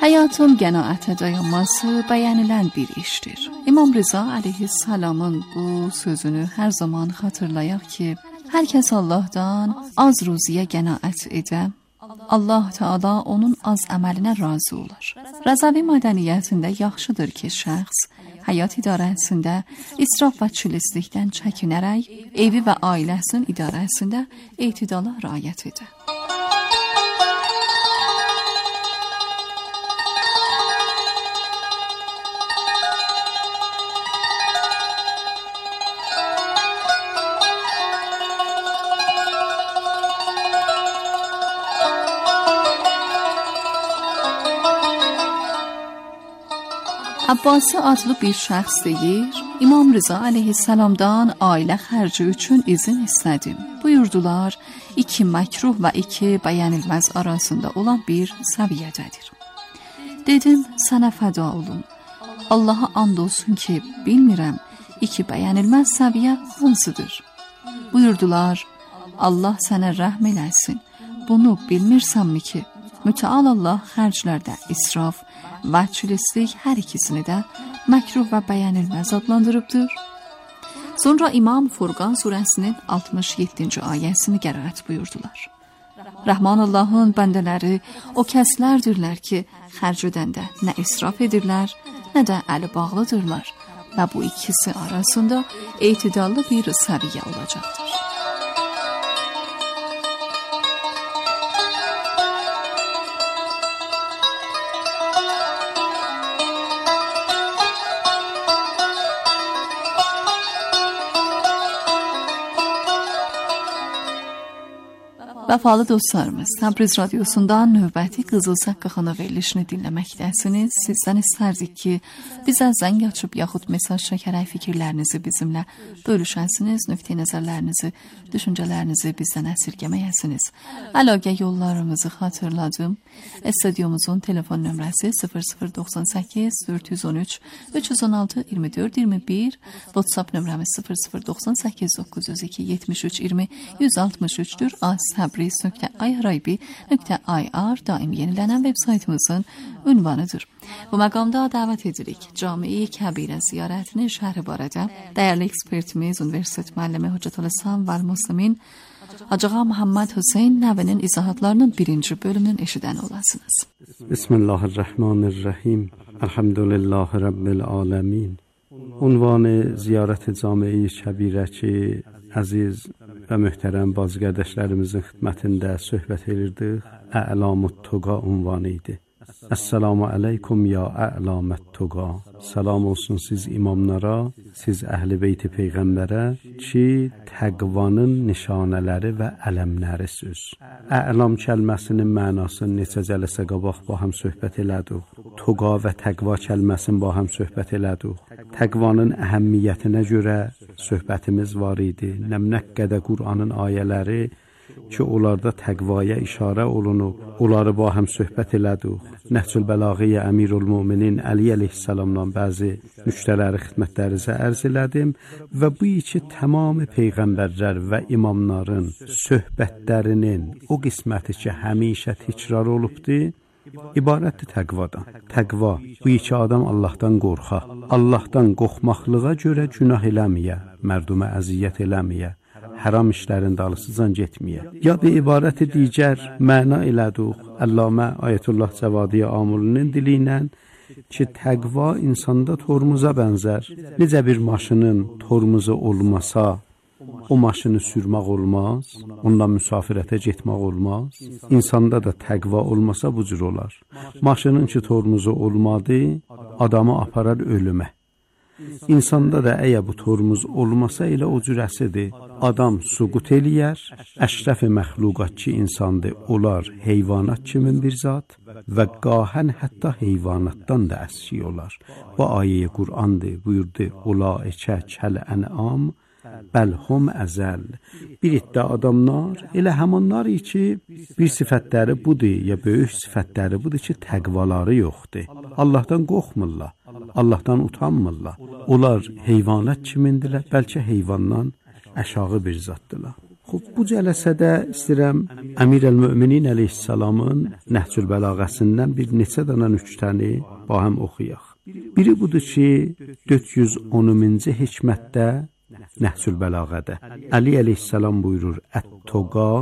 Həyatın qənaətə dayanması bəyənilən bir işdir. İmam Rıza əleyhissalamın bu sözünü hər zaman xatırlayaq ki, hər kəs Allahdan az ruziyə qənaət edə, Allah Teala onun az əməlinə razı olur. Rəzavi mədəniyyətində yaxşıdır ki, şəxs həyat idarəsində israf və çilizlikdən çəkinərək evi və ailəsinin idarəsində etidala riayət edə. Abbasi adlı bir şəxs deyir, İmam Rıza əleyhissalamdan ailə xərci üçün izin istədim. Buyurdular, 2 məkruh və 2 bəyənilməz arasında olan bir səviyyədədir. Dedim, sənə fəda olum. Allaha and olsun ki, bilmirəm, 2 bəyənilməz səviyyə hansıdır. Buyurdular, Allah sənə rəhm eləsin. Bunu bilmirsənmi ki, mütəal Allah xərclərdə israf və çilizlik hər ikisini də məkruh və bəyənilməz adlandırıbdır. Sonra İmam Furqan surəsinin 67-ci ayəsini qiraət buyurdular. Rəhman Allahın bəndələri o kəslərdirlər ki, xərc edəndə nə israf edirlər, nə də əli bağlıdırlar və bu ikisi arasında etidallı bir səviyyə olacaqdır. Vəfalı dostlarımız, Təbriz radyosundan növbəti Qızıl Saqqaxana verilişini dinləməkdəsiniz. Sizdən istərdik ki, bizə zəng açıb yaxud mesaj çəkərək fikirlərinizi bizimlə bölüşəsiniz, nöqteyi nəzərlərinizi, düşüncələrinizi bizdən əsirgəməyəsiniz. Əlaqə yollarımızı xatırladım. Studyomuzun telefon nömrəsi 0098 413 316 24 21, WhatsApp nömrəmiz 0098 902 73 20 163-dür. Təbriz.irib.ir daim yenilənən web saytımızın ünvanıdır. Bu məqamda dəvət edirik. Cami-i Kəbirə ziyarətini şərhi barədə dəyərli ekspertimiz, Universitet müəllimi Hüccətül İslam və Müslimin Hacı Ağa Muhammed Hüseyn Nəvinin izahatlarının 1-ci bölümünün eşidən olasınız. Bismillahirrahmanirrahim. Elhamdülillahi Rabbil alemin. Unvanı ziyarət-i Cami-i Kəbirə ki, əziz və möhtərəm bazı qardaşlarımızın xidmətində söhbət edirdik. Ə'lamut Tuqa unvanı idi. Esselamu aleykum ya ə'lamət Tuqa. Salam olsun siz imamlara, siz əhl-i beyti peyğəmbərə ki, təqvanın nişanələri və ələmləri söz. Ə'lam kəlməsinin mənasını neçə cələsə qabaq ba həm söhbət elədik. Tuqa və təqva kəlməsini ba həm söhbət elədik. Təqvanın əhəmmiyyətinə görə söhbətimiz var idi. Nəmnək qədər Qur'anın ayələri ki, onlarda təqvaya işarə olunub, onları ba həm söhbət elədik. Nəhcül Bəlağiyyə Əmirul Müminin Əli əleyhissalamdan bəzi nüktələri xidmətlərinizə ərz elədim və bu iki tamamı peyğəmbərlər və imamların söhbətlərinin o qisməti ki, həmişə təkrar olubdur, ibarətdir təqvadan. Təqva, bu iki adam Allahdan qorxa. Allahdan qorxmaqlığa görə günah eləməyə, mərdumə əziyyət eləməyə, haram işlərin dalısıcan getməyə. Ya da ibarəti digər məna elədik. Əllamə Ayətullah Cəvadi Amulinin dili ilə ki, təqva insanda tormuza bənzər. Necə bir maşının tormuzu olmasa, o maşını sürmək olmaz, ondan müsafirətə getmək olmaz. İnsanda da təqva olmasa bu cür olar. Maşının ki, tormuzu olmadı, adamı aparar ölümə. İnsanda da əgər bu tormuz olmasa elə o cürəsidir. Adam suqut eləyər, əşrəf-i məxluqat ki insandır, olar heyvanat kimin bir zat və qahən hətta heyvanatdan da əski olar. Bu ayə Qur'andır, buyurdu, ulaikə kəl-ən'am bəlhum əzəl. Bir iddə adamlar, elə həmanlar ki, bir sifətləri budur, ya böyük sifətləri budur ki, təqvaları yoxdur. Allahdan qorxmurlar, Allahdan utanmırlar. Onlar heyvanat kimindilər, bəlkə heyvandan aşağı bir zatdılar. Xub, bu cələsədə istəyirəm Əmirəl-Möminin əleyhissalamın Nəhcül Bəlağəsindən bir neçə dana nüktəni bahəm oxuyaq. Biri budur ki, 410-cu hikmətdə Nəhcül Bəlağədə Əli əleyhissalam buyurur: Ət-toqa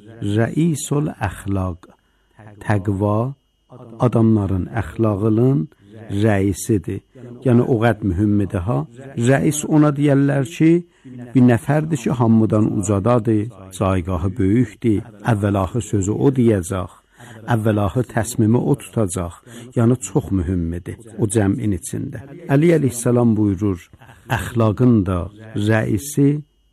rəisul əxlaq. Təqva adamların əxlaqının rəisidir. Yəni o qəd mühümmidir ha. Rəis ona deyərlər ki, bir nəfərdir ki, hamıdan ucadadır, caygahı böyükdür, əvvəlahı sözü o deyəcək, əvvəlahı təsmimi o tutacaq. Yəni çox mühümmidir o cəmin içində. Əli əleyhissalam buyurur: əxlaqın da rəisi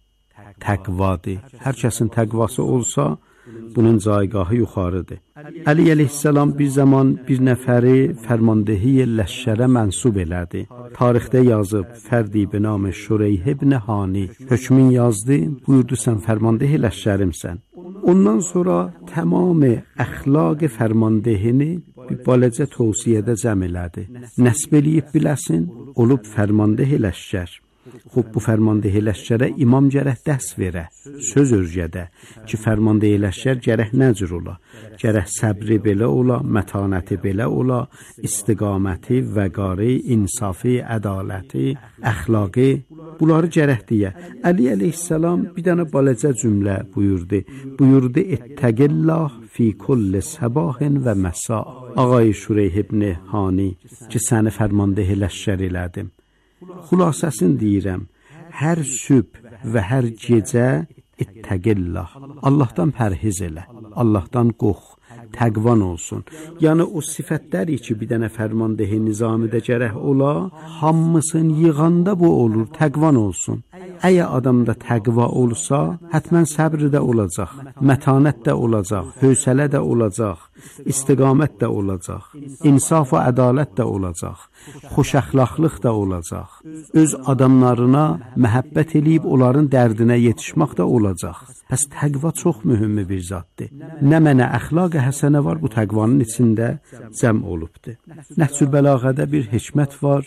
təqvadır. Hər kəsin təqvası olsa, bunun caygahı yuxarıdır. Əli əleyhissalam bir zaman bir nəfəri fərmandehi ləşkərə mənsub elədi. Tarixdə yazıb, fərdi binam Şureyh ibn Hani hökmün yazdı, buyurdu sən fərmandehi ləşkərimsən. Ondan sonra tamamı əxlaq fərmandehini bir baləcə tövsiyədə cəm elədi. Nəsb eləyib biləsin, olub fərmandehi ləşkər. Xub, bu fərmandehi ləşkərə imam gərək dərs verə, söz örgədə ki, fərmandehi ləşkər gərək nə cür ola? Gərək səbri belə ola, mətanəti belə ola, istiqaməti, vəqarı, insafı, ədaləti, əxlaqı, bunları gərək deyə. Əli əleyhissalam bir dənə baləcə cümlə buyurdu. Buyurdu: İttəqillah fi kulli səbahin və məsa. Ağay Şureyh ibn Hani ki, səni fərmandehi ləşkər elədim. Xülasəsini deyirəm, hər sübh və hər gecə ittəqillah, Allahdan pərhiz elə, Allahdan qorx, təqvan olsun. Yəni o sifətləri ki, bir dənə fərmandehi nizamidə gərək ola, hamısını yığanda bu olur, təqvan olsun. Əgər adamda təqva olsa, hətmən səbr də olacaq, mətanət də olacaq, hövsələ də olacaq, istiqamət də olacaq, insaf və ədalət də olacaq, xoş əxlaqlıq da olacaq, öz adamlarına məhəbbət eləyib onların dərdinə yetişmək də olacaq. Pəs təqva çox mühüm bir zatdır. Nə mənə əxlaq-ı həsənə var, bu təqvanın içində cəm olubdur. Nəhcül Bəlağədə bir hikmət var,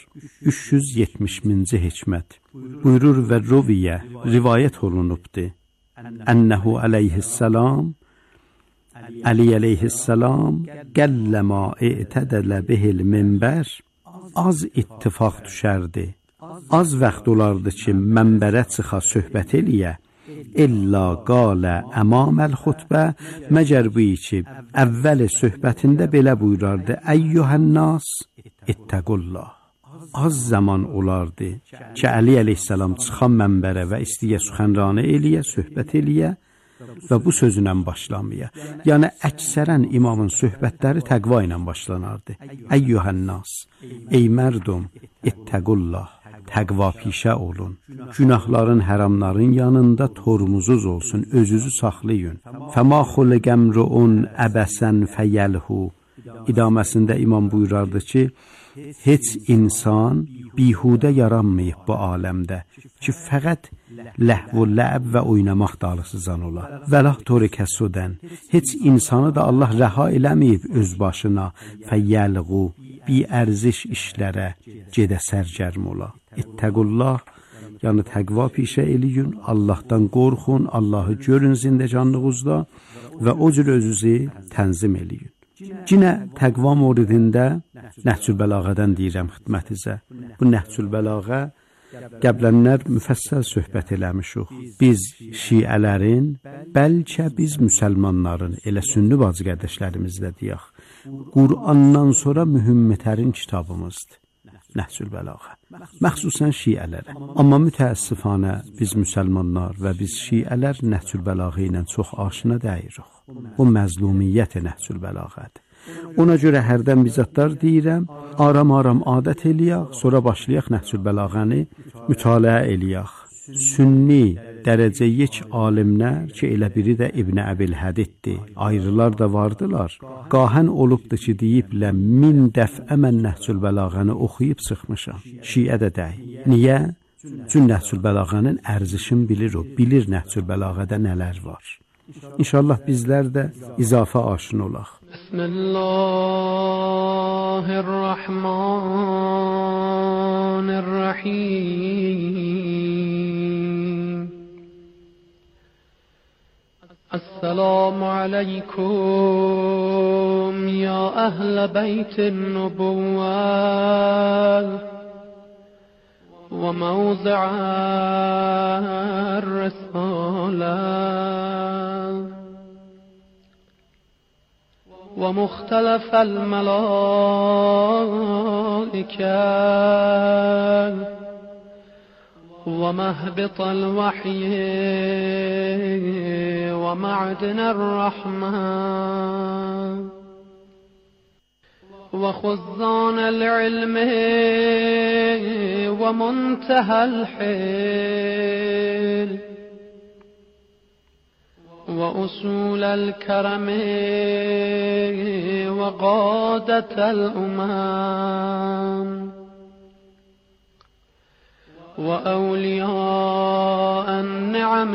370-ci hikmət. Buyurur və ruviyyə, rivayət olunubdur. Ənəhu əleyhissalam, Əli əleyhissalam qəlləmə i'tədələ bihil minbər, az ittifaq düşərdi. Az vaxt olardı ki, mənbərə çıxa söhbət eləyə, İlla qalə əmaməl xutbə, məgər bu ki, əvvəli söhbətində belə buyurardı: Əyyuhənnas, ittəqullah. Az zaman olardı ki, Əli əleyhissalam çıxan mənbərə və istəyə süxənranə eləyə, söhbət eləyə və bu sözünə başlamaya. Yəni, əksərən imamın söhbətləri təqva ilə başlanardı. Əyyuhənnas, ey mərdum, ittəqullah. Təqva pişə olun. Günahların, həramların yanında tormuzuz olsun, özünüzü saxlayın. Fəma xuliqəmruun əbəsən fəyəlhu. İdaməsində imam buyurardı ki, heç insan bihudə yaranmayıb bu aləmdə ki, fəqət ləhv-u ləb və oynamaq dalısızan ola. Vəlah tori kəsudən. Heç insanı da Allah rəha eləməyib öz başına fəyəlğu, bi ərziş işlərə gedə sərgərm ola. İttəqullah, yəni təqva pişə eləyin, Allahdan qorxun, Allahı görün zindəcanlığınızda və o cür özünüzü tənzim eləyin. Yenə təqva mövridində Nəhcül Bəlağədən deyirəm xidmətinizə. Bu Nəhcül Bəlağə qəblənlər müfəssəl söhbət eləmişik. Biz şiələrin, bəlkə biz müsəlmanların, elə sünni bacı qardaşlarımızda deyək, Qur'andan sonra mühümmetərin kitabımızdır. Nəhcül Bəlağə. Məxsusən şiələrə. Amma mütəəssifanə biz müsəlmanlar və biz şiələr Nəhcül Bəlağə ilə çox aşina deyirik. O məzlumiyyət Nəhcül Bəlağədir. Ona görə hərdən bizatlar deyirəm, aram-aram adət eləyək, sonra başlayaq Nəhcül Bəlağəni mütaliə eləyək. Sünni dərəcəyə ki, alimlər ki, elə biri də İbn Əbil Hədiddir, ayrılar da vardılar. Qahən olubdur ki, deyiblə 1000 dəfə mən Nəhcül Bəlağəni oxuyub çıxmışam. Şiə də deyil. Niyə? Çünki Nəhcül Bəlağənin ərzişini bilir o, bilir Nəhcül Bəlağədə nələr var. İnşallah bizlər də izafə aşina olaq. Bismillahirrahmanirrahim. السلام علیکم یا اهل بیت النبوة و موضع الرسالة و مختلف الملائكة ومهبط الوحي ومعدن الرحمة وخزان العلم ومنتهى الحيل وأصول الكرم وقادة الأمم وأولياء النعم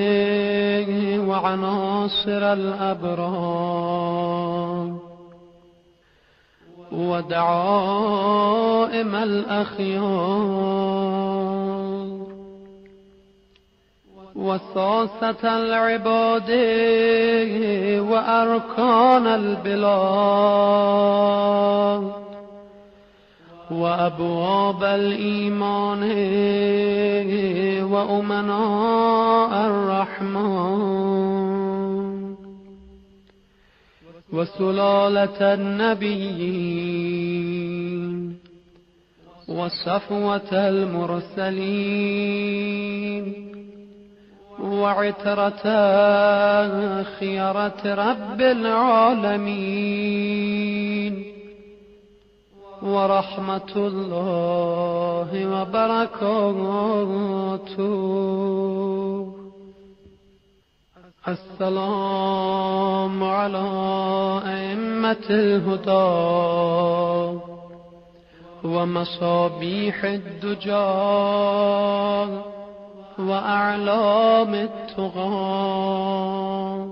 وعناصر الأبرار ودعائم الأخيار وساسة العباد وأركان البلاد وأبواب الإيمان وأمناء الرحمن وسلالة النبيين وصفوة المرسلين وعترة خيرة رب العالمين ورحمة الله وبركاته. السلام على أئمة الهدى ومصابيح الدجى وأعلام التقى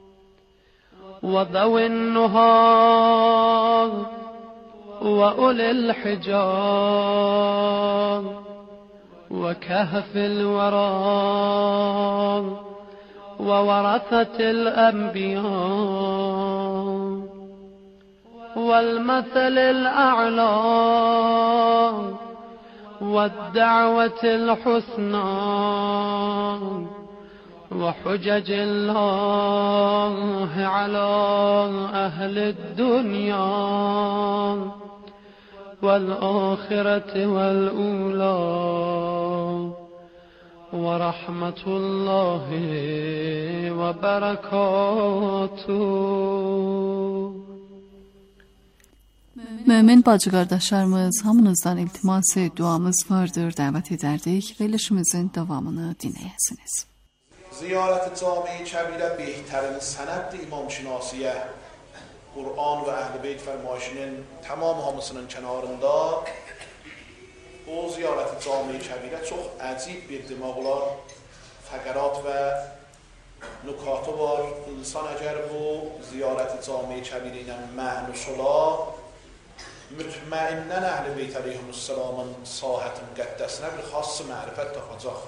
وذوي النهى وأولي الحجاب وكهف الورى وورثة الأنبياء والمثل الأعلى والدعوة الحسنى وحجج الله على أهل الدنيا والآخرة والأولى ورحمة الله وبركاته. Mömin bacı qardaşlarımız, hamınızdan iltimas duamız vardır. Dəvət edərdik verilişimizin davamını dinləyəsiniz. زیارت جامعه کبیره بهترین سند امام شناسیه Qur'on və Əhl-i Beyt fərmayişinin tamam hamısının kənarında o ziyarət-i cami-i kəbirə çox əcib bir demək olar fəqərat və nukatı var. İnsan əgər bu ziyarət-i cami-i kəbirə ilə mənus ola, mütməinnən Əhl-i Beyt əleyhissalamın sahət müqəddəsinə bir xass mərifət tapacaq.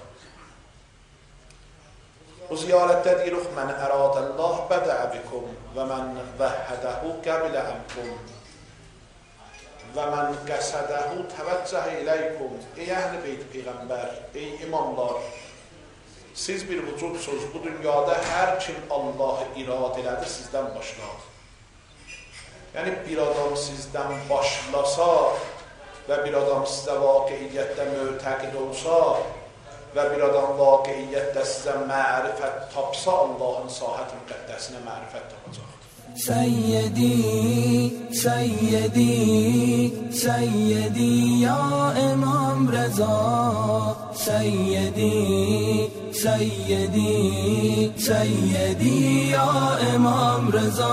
Bu ziyarətdə deyirik, mən əradəllah bədəə bikum və mən vəhhədəhu qəbilə əmkum və mən qəsədəhu təvəccəhə iləykum. Ey Əhl-i Beyt Peyğəmbər, ey imamlar, siz bir vücudsuz bu dünyada hər kim Allahı irad elədi sizdən başlar. Yəni bir adam sizdən başlasa və bir adam sizə vaqiiyyətdə mütəqid olsa və bir adam vaqiiyyətdə sizə mərifət tapsa, Allahın sahət müqəddəsinə mərifət tapacaq. Səyyidi, Səyyidi, Səyyidi ya İmam Rəza. Səyyidi, Səyyidi, Səyyidi ya İmam Rəza.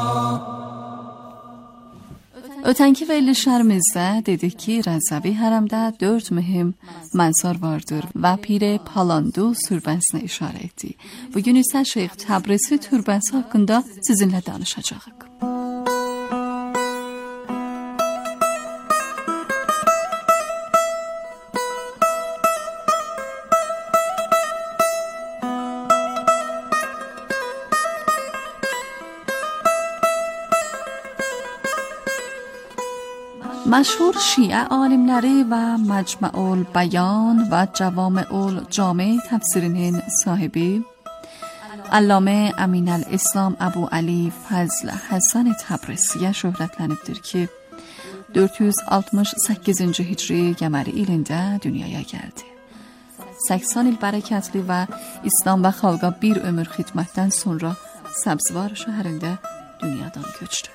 Ötənki verilişlərimizdə dedik ki, Rəzəvi hərəmdə 4 mühüm mənsar vardır və Pir Palandu türbəsinə işarə etdik. Bugün isə Şeyx Təbrizi türbəsi haqqında sizinlə danışacağıq. مشهور شیعه عالمləri və Məcmu'ul Bəyan və Cavami'ul Cami təfsirinin sahibi Allame Əminəl-İslam Əbu Əli Fəzl Həsən Təbrisiyə şöhrətlənibdir ki, 468-ci hicri qəməri ilində dünyaya gəldi. 80 il bərəkətli və İslam və xalqa bir ömür xidmətdən sonra Səbzvar şəhərində dünyadan köçdü.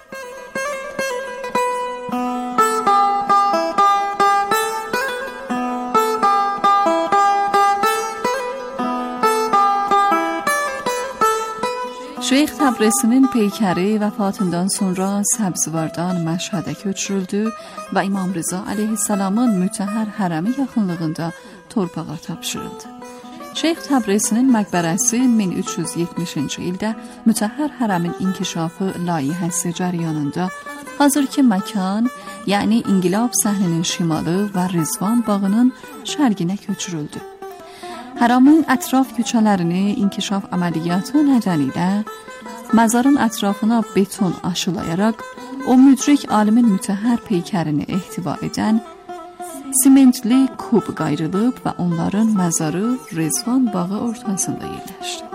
Şeyx Təbrisinin peykəri vəfatından sonra Səbzvardan Məşhədə köçürüldü və İmam Rıza əleyhissalamın mütəhhər hərəmi yaxınlığında torpağa tapşırıldı. Şeyx Təbrisinin məqbərəsi 1370-ci ildə mütəhhər hərəmin inkişafı layihəsi cəryanında hazırki məkan, yəni İnqilab səhninin şimalı və Rizvan bağının şərqinə köçürüldü. Həramın ətraf küçələrini inkişaf əməliyyatı nedeniyle məzarın ətrafına beton aşılayaraq o müdrik alimin mütəhhər peykərini ehtiva edən simentli kub qayrılıb və onların məzarı Rizvan bağı ortasında yerləşdi.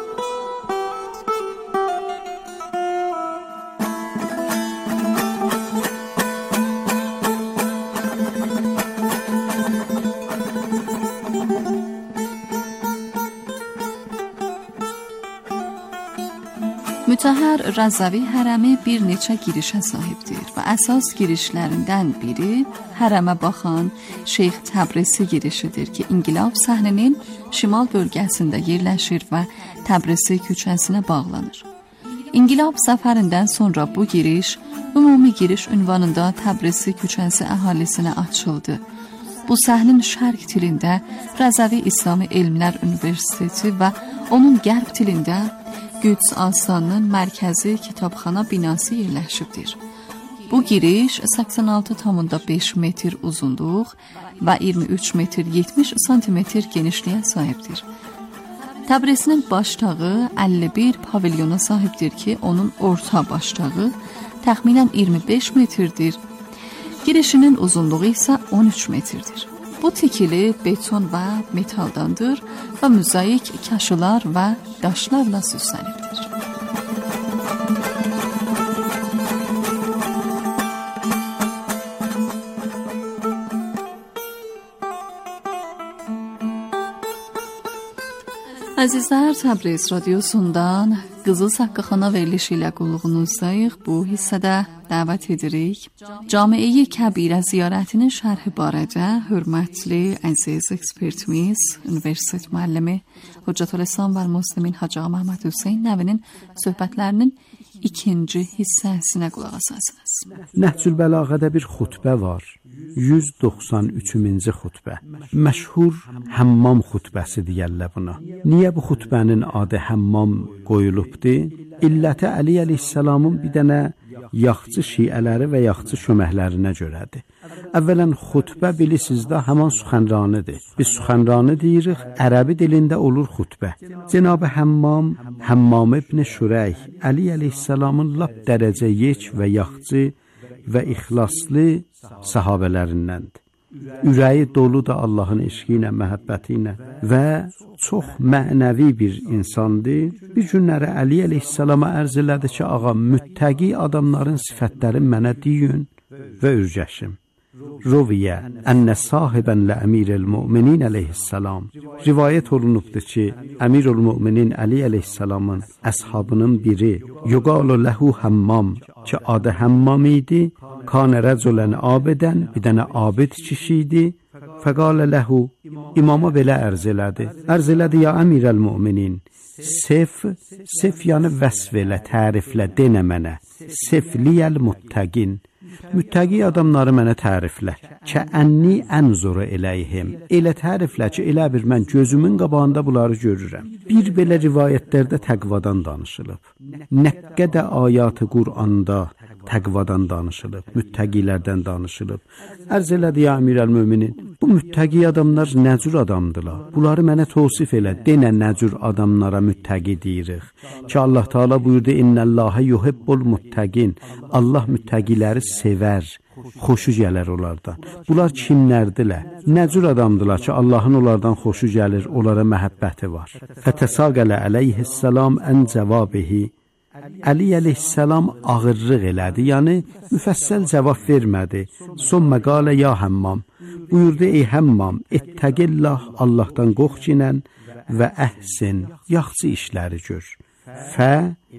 Mütəhhər Rəzəvi hərəmi bir neçə girişə sahibdir və əsas girişlərindən biri hərəmə baxan Şeyx Təbrisi girişidir ki, İnqilab səhninin şimal bölgəsində yerləşir və Təbrisi küçəsinə bağlanır. İnqilab səfərindən sonra bu giriş ümumi giriş ünvanında Təbrisi küçəsi əhalisinə açıldı. Bu səhnin şərq dilində Rəzəvi İslami Elmlər Universiteti və onun qərb dilində Qüds Astanının mərkəzi kitabxana binası yerləşibdir. Bu giriş 86,5 metr uzunluq və 23 metr 70 santimetr genişliyə sahibdir. Təbrisinin başdağı 51 pavilyona sahibdir ki, onun orta başdağı təxminən 25 metrdir. Girişinin uzunluğu isə 13 metrdir. Bu tikili beton və metaldandır və mozaik kaşılar və daşlarla süslənibdir. Əzizlər, Təbriz radiosundan Qızıl Saqqaxana verilişi ilə qulluğunuzdayıq. Bu hissədə dəvət edirik. Camiə-i Kəbirə ziyarətinin şərhi barədə hörmətli, əziz ekspertimiz, universitet müəllimi Hüccətül-İslam və Müslimin Hacı Məhəmməd Hüseyn Nəvinin söhbətlərinin ikinci hissəsinə qulaq asasınız. Nəhcül Bəlağədə bir xutbə var. 193-cü xutbə. Məşhur həmmam xutbəsi deyirlər buna. Niyə bu xutbənin adı həmmam qoyulubdur? İlləti Əli əleyhissalamın bir dənə yaxçı şiələri və yaxçı köməklərinə görədir. Əvvələn xutbə bilirsiniz də həman suxənranıdır. Biz suxənranı deyirik, ərəbi dilində olur xutbə. Cenab-ı Həmmam ibn Şureyh Əli əleyhissalamın lap dərəcə yek və yaxçı və ixlaslı sahabələrindəndir. Ürəyi dolu da Allahın eşqi ilə, məhəbbəti ilə və çox mənəvi bir insandır. Bir günləri Əli əleyhissalama ərz elədi ki, ağa, müttəqi adamların sifətləri mənə deyin və ürgəşim. Ruviyə ənə sahibən lə əmirəl müminin əleyhissalam. Rivayət olunubdur ki, əmirəl müminin Əli əleyhissalamın əshabının biri yuqalu ləhu həmmam ki, adı həmmam idi. Kanə rəculən abidən, bir dənə abid kişi idi. Fəqalə ləhu, imama belə ərz elədi. Ərz elədi, ya əmirəl müminin, sef yəni vəsf elə, təriflə, denə mənə. Sefliyəl muttəqin. Müttəqi adamları mənə təriflə. Kəənni ənzuru eləyhim. Elə təriflə ki, elə bir mən gözümün qabağında bunları görürəm. Bir belə rivayətlərdə təqvadan danışılıb. Nə qədər ayatı Qur'anda təqvadan danışılıb, müttəqilərdən danışılıb. Ərz elədi, ya əmirəl müminin, bu müttəqi adamlar nə cür adamdılar? Bunları mənə tavsif elə, denə nə cür adamlara müttəqi deyirik. Ki Allah Teala buyurdu, İnnəllâhe yuhibbul muttəqin. Allah müttəqiləri sevər, xoşu gələr onlardan. Bunlar kimlərdirlər? Nə cür adamdılar ki, Allahın onlardan xoşu gəlir, onlara məhəbbəti var. Fətəsaqələ əleyhissalam ən cəvabihi. Əli əleyhissalam ağırlıq elədi, yəni müfəssəl cavab vermədi. Son məqalə ya Həmmam. Buyurdu, ey Həmmam, ettəqillah, Allahdan qorxcinən və əhsin, yaxşı işləri gör. Fə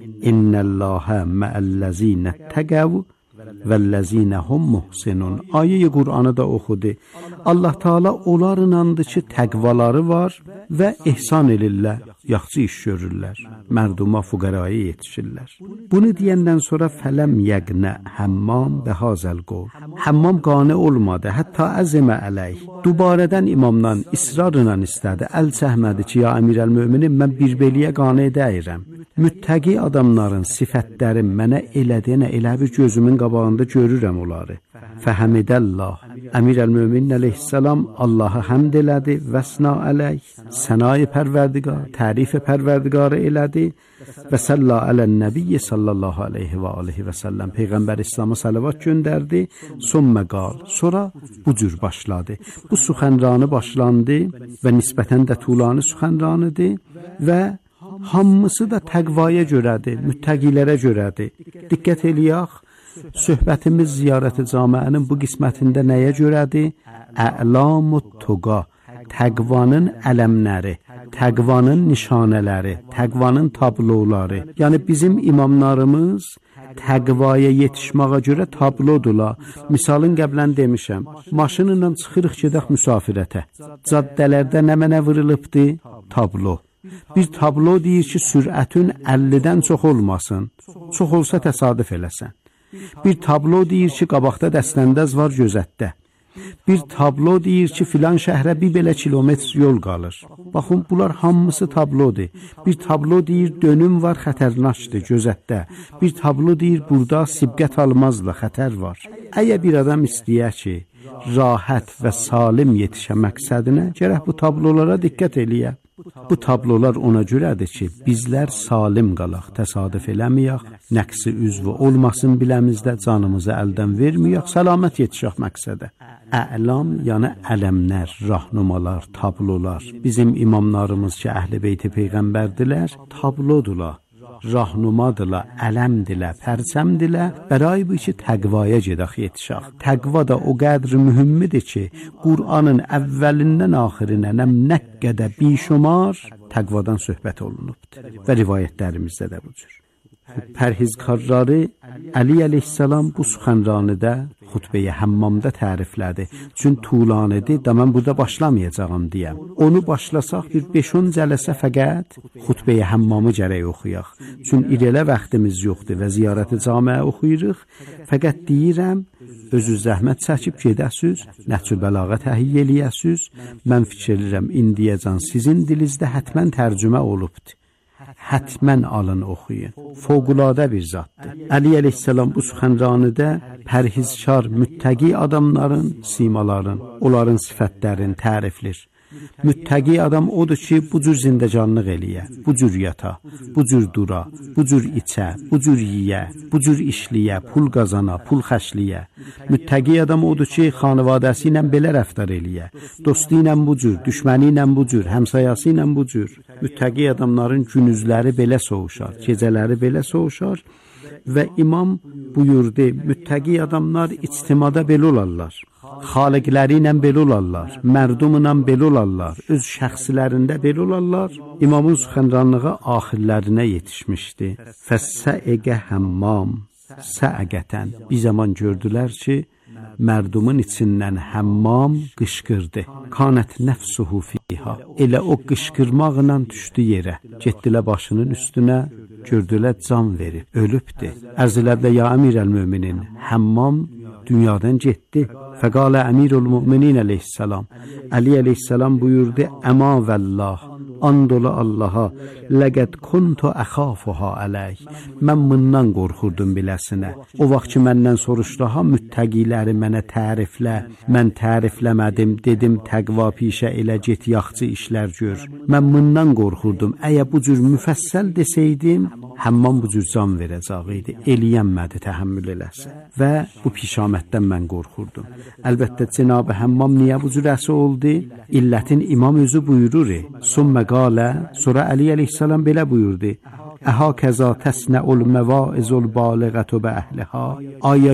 innəlləhə məəlləzinə təqəv vəlləzinə hum muhsinun. Ayə-i Qur'anı da oxudu. Allah Teala onlarınandır ki, təqvaları var və ihsan edirlər, yaxşı iş görürlər, mərduma, fuqaraya yetişirlər. Bunu deyəndən sonra fələm yəqnə Həmmam bəhazəl qol. Həmmam qane olmadı, hətta əzmə əleyh. Dubarədən imamdan israrla istədi, əl çəkmədi ki, ya əmirəl-möminin, mən bir beliyə qane edəyirəm. Müttəqi adamların sifətləri mənə elədiyənə elə bir gözümün qabağında görürəm onları. Fəhəmidəllah. Əmirəl-möminin əleyhissalam Allah'a həmd elədi, vəsna əleyh, sənayı pərverdigar, tərifi pərverdigarı elədi və səlla ələn-nəbiyyə sallallahu aleyhi və alihi və səlləm. Peyğəmbər İslam'a salavat göndərdi, son məqal. Sonra bu cür başladı. Bu suxənranı başlandı və nisbətən də tulanı suxənranıdır və hamısı da təqvaya görədir, müttəqilərə görədir. Diqqət eləyək, söhbətimiz ziyarət-i camiənin bu qismətində nəyə görədir? Ə'lamut tuqa, təqvanın ələmləri, təqvanın nişanələri, təqvanın tabloları. Yəni bizim imamlarımız təqvaya yetişməyə görə tablodurlar. Misalın qəblən demişəm, maşınla çıxırıq gedək müsafirətə. Caddələrdə nə mənə vırılıbdır? Tablo. Bir tablo deyir ki, sürətin 50-dən çox olmasın, çox olsa təsadüf eləsən. Bir tablo deyir ki, qabaqda dəstəndəz var gözətdə. Bir tablo deyir ki, filan şəhrə bir belə kilometr yol qalır. Baxın, bunlar hamısı tablodur. Bir tablo deyir, dönüm var, xətərnaşdır gözətdə. Bir tablo deyir, burada sibqət almazla, xətər var. Əgər bir adam istəyər ki, rahat və salim yetişə məqsədinə, gərək bu tablolara diqqət eləyə. Bu tablolar ona görədir ki, bizlər salim qalaq, təsadüf eləməyək, nəqsi üzvü olmasın biləmizdə, canımızı əldən verməyək, səlamət yetişək məqsədə. Ə'lam, yəni ələmlər, rahnumalar, tablolar. Bizim imamlarımız ki, əhl-i beyti peyğəmbərdirlər, tablodurlar, rahnumadırlar, ələmdirlər, pərçəmdirlər. Bəray bu ki, təqvaya gedək yetişək. Təqva da o qədri mühümmidir ki, Qur'anın əvvəlindən axirinə nə qədər bişumar təqvadan söhbət olunubdur və rivayətlərimizdə də bu cür. Pərhizkarları Əli əleyhissalam bu suxənranıda xutbəyə Həmmamda təriflədi. Çün tulanıdır da mən burada başlamayacağım deyəm. Onu başlasaq bir 5-10 cələsə fəqət xutbəyə Həmmamı gərək oxuyaq. Çün irələ vaxtımız yoxdur və ziyarəti camiə oxuyuruq. Fəqət deyirəm, özü zəhmət çəkib gedəsiz, Nəhcül Bəlağə təhiyyə eləyəsiz. Mən fikirlirəm, indiyəcən sizin dilinizdə hətmən tərcümə olubdur. Hətmən alın oxuyun. Fövqüladə bir zatdır. Əli əleyhissalam bu suxənranıda pərhizkar, müttəqi adamların simaların, onların sifətlərini təriflir. Müttəqi adam odur ki, bu cür zindəcanlıq eləyə, bu cür yata, bu cür dura, bu cür içə, bu cür yiyə, bu cür işliyə, pul qazana, pul xəşliyə. Müttəqi adam odur ki, xanvadəsi ilə belə rəftar eləyə, dostu ilə bu cür, düşməni ilə bu cür, həmsayası ilə bu cür. Müttəqi adamların günüzləri belə soğuşar, gecələri belə soğuşar və imam buyurdu, müttəqi adamlar ictimada belə olarlar. Xaliqləri ilə belə olarlar, mərdum ilə belə olarlar, öz şəxsilərində belə olarlar. İmamın suxənranlığı axirlərinə yetişmişdi. Fəssəəqə Həmmam səəqətən. Bir zaman gördülər ki, mərdumun içindən Həmmam qışqırdı. Kanət nəfsuhu fiha. Elə o qışqırmaqla düşdü yerə. Getdilər başının üstünə, gördülər can verib, ölübdür. Ərzlərdə ya əmirəl-möminin, Həmmam dünyadan getdi. Fəqalə əmirul-müminin əleyhissalam. Əli əleyhissalam buyurdu, əma vəllah, andola Allaha, ləqəd kuntu əxafuha əleyh. Mən bundan qorxurdum biləsinə. O vaxt ki, məndən soruşdu, ha müttəqiləri mənə təriflə, mən tərifləmədim, dedim təqva pişə elə get yaxçı işlər gör. Mən bundan qorxurdum. Əgər bu cür müfəssəl desəydim, Həmmam bu cür can verəcək idi. Eləyənmədi təhəmmül eləsə. Və bu pişamətdən mən qorxurdum. Əlbəttə Cənab-ı Həmmam niyə bu cür əsi oldu? İllətin imam özü buyurur. Sümmə qalə, sonra Əli əleyhissalam belə buyurdu. Əhə kəza təsnəul məvaizul baləğətü bə əhliha. Aya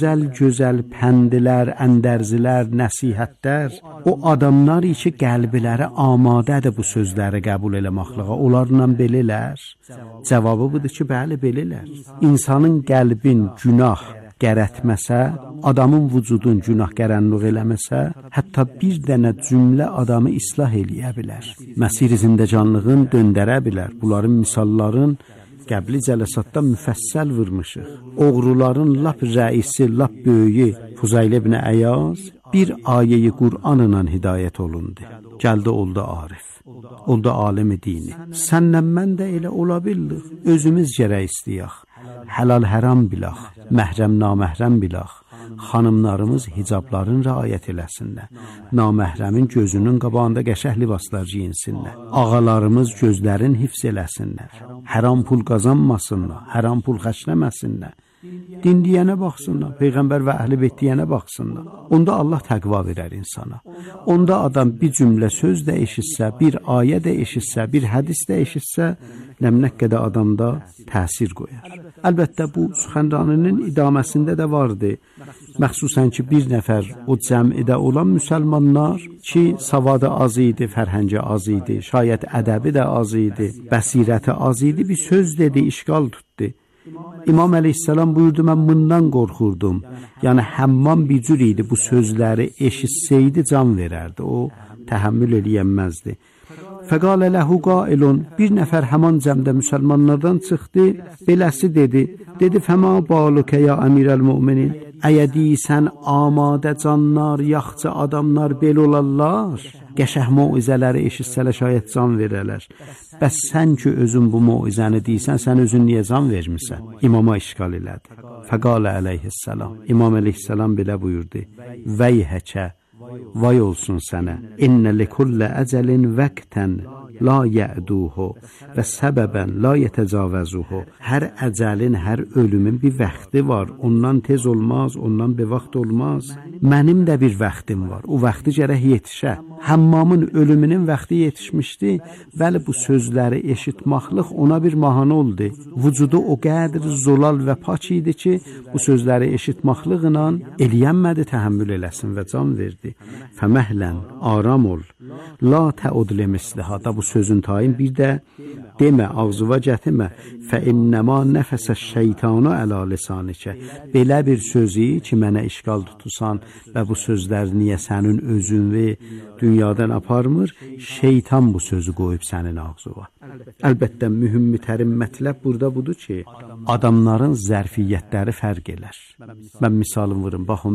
gözəl pəndilər, əndərzilər, nəsihətlər o adamlar ki qəlbləri amadədir bu sözləri qəbul eləməkləyə. Onlarla belələr. Cavabı budur ki, bəli belələr. İnsanın qəlbin günah qərətməsə, adamın vücudun günah qərənluq eləməsə, hətta bir dənə cümlə adamı islah eləyə bilər. Məsir zindəcanlığın döndərə bilər. Bunların misalların qəbli cələsatda müfəssəl vurmuşuq. Oğruların lap rəisi, lap böyüyü Fuzayl ibn Əyaz bir ayəyi Qur'anla hidayət olundu. Gəldi oldu arif. Oldu alimi dini. Sənlə mən də elə ola bildik. Özümüz gərək istəyək. Həlal həram bilək. Məhrəm naməhrəm bilək. Xanımlarımız hicabların rəayət eləsinlər. Naməhrəmin gözünün qabağında qəşəng libaslar giyinsinlər. Ağalarımız gözlərin hifz eləsinlər. Haram pul qazanmasınlar, haram pul xərcləməsinlər. Din deyənə baxsınlar, Peyğəmbər və əhl-i beyt deyənə baxsınlar. Onda Allah təqva verər insana. Onda adam bir cümlə söz də eşitsə, bir ayə də eşitsə, bir hədis də eşitsə, nəmnək qədər adamda təsir qoyar. Əlbəttə bu Sübhanənin idaməsində də vardı. Məxsusən ki bir nəfər o cəmidə olan müsəlmanlar ki savadı az idi, fərhəngi az idi, şayət ədəbi də az idi, bəsirəti az idi, bir söz dedi, işgal tutdu. İmam əleyhissalam buyurdu, mən bundan qorxurdum. Yəni Həmmam bir cür idi, bu sözləri eşitsəydi can verərdi, o təhəmmül eləyənməzdi. Fəqalə ləhu qailun, bir nəfər həman cəmdə müsəlmanlardan çıxdı, beləsi dedi, fəma balukə ya əmirəl müminin, əyə deysən amadə canlar, yaxçı adamlar bel olarlar, qəşəh moizələri eşitsələ şayət can verələr. Bəs sən ki özün bu moizəni deysən, sən özün niyə can vermirsən? İmama işgal elədi. Fəqalə əleyhissalam, İmam əleyhissalam belə buyurdu, vəyhəkə, vay olsun sənə, innə likullə əcəlin vəqtən la yə'duhu və səbəbən la yətəcavəzuhu. Hər əcəlin, hər ölümün bir vaxtı var. Ondan tez olmaz, ondan bir vaxt olmaz. Mənim də bir vaxtım var. O vaxtı gərək yetişə. Həmmamın ölümünün vaxtı yetişmişdi. Bəli, bu sözləri eşitmaqlıq ona bir mahanə oldu. Vücudu o qədər zolal və pak idi ki, bu sözləri eşitmaqlıqla eləyənmədi, təhəmmül eləsin və can verdi. Fəməhlən, aram ol. La təudli misliha, da bu sözün tayın bir də demə, ağzıva gətirmə. Fə innəma nəfəsə şeytanı əla lisanikə. Belə bir sözü ki, mənə işgal tutusan və bu sözlər niyə sənin özünü dünyadan aparmır, şeytan bu sözü qoyub sənin ağzıva. Əlbəttə, mühüm-mütərim mətləb burada budur ki, adamların zərfiyyətləri fərq elər. Mən misalım vurum, baxın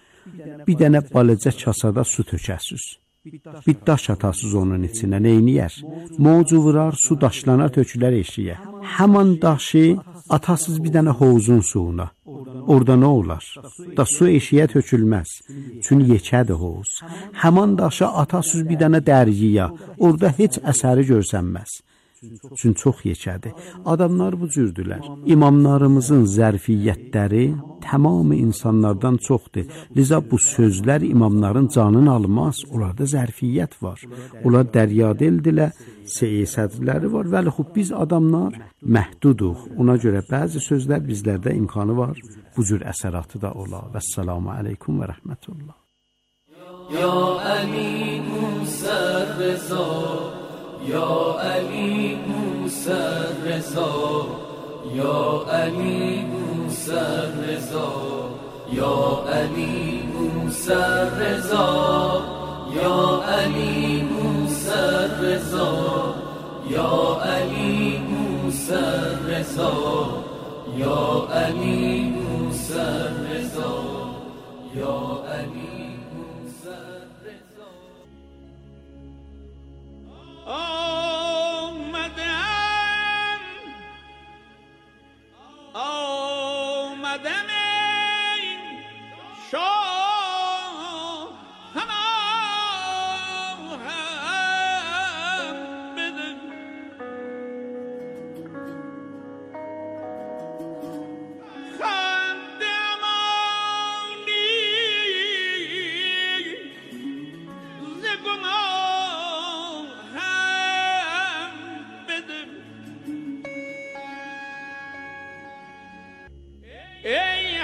bir dənə balaca kasada su tökəsiz. Bir daş atasız onun içinə, neyniyər? Mocu vurar, su daşlanar, tökülər eşiyə. Həman daşı atasız bir dənə hovuzun suyuna. Orada nə olar? Da su eşiyə tökülməz. Çünki yekədir hovuz. Həman daşı atasız bir dənə dərgiyə. Orada heç əsəri görsənməz. Çünki çox yekədir. Adamlar bu cürdülər. İmamlarımızın zərfiyyətləri tamamı insanlardan çoxdur. Liza bu sözlər imamların canını almaz. Onlarda zərfiyyət var. Onlar dərya dildilə, sədrləri var. Vəli xub biz adamlar məhduduq. Ona görə bəzi sözlər bizlərdə imkanı var. Bu cür əsəratı da ola. Vəssalamu aleykum və rəhmətullah. Ya Əli Musa Rəza, Ya Ali Musa Reza, Ya Ali Musa Reza, Ya Ali Musa Reza, Ya Ali Musa Reza, Ya Ali Musa Reza, Ya Ali Musa Reza, Ya Ali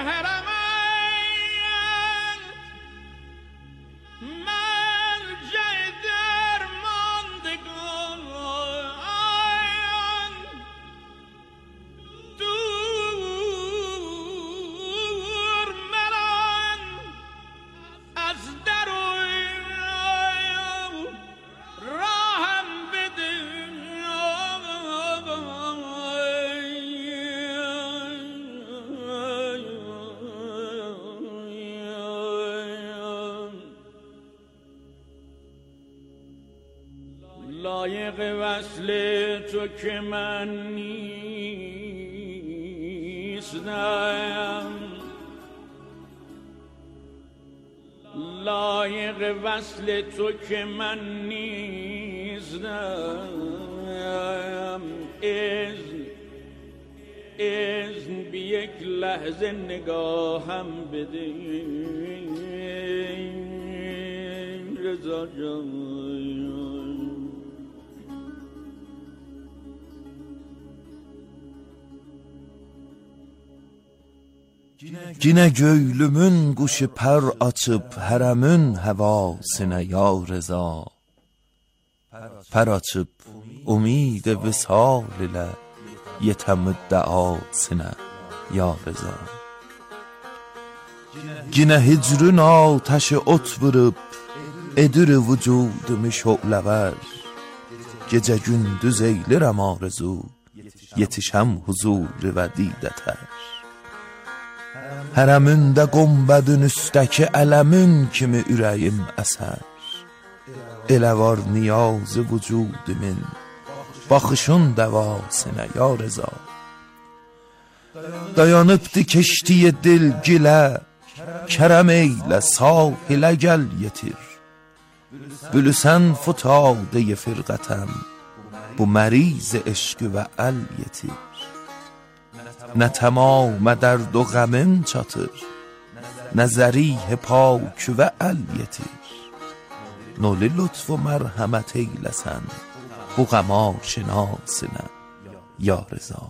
لایق وصل تو که من نیستم، لایق وصل تو که من نیستم. اذن بی یک لحظه نگاهم بده رضا جان. Yine göylümün quşu pər açıb hərəmin həvasına ya rıza. Pər açıb umid visal ilə yetəm müddəasına ya rıza. Yine hicrün ateşi ot vurub edir vücudumu şo'ləvər. Gecə gündüz eylirəm arzu yetişəm huzuru və didətər. Hərəmündə qombədin üstəki ələmin kimi ürəyim əsər. Elə var niyazı vücudumun baxışın dəvasına ya rıza. Dayanıbdı keştiyə dil gilə, kərəm eylə sahilə gəl yetir. Bülüsən futadeyi firqətəm, bu məriz eşqi və əl yetir. Nə təmamə dərd o qəmim çatır, nə zərih pak və əl yetir. Noli lütf و mərhəmət eyləsən bu qəm aşinasına ya rıza.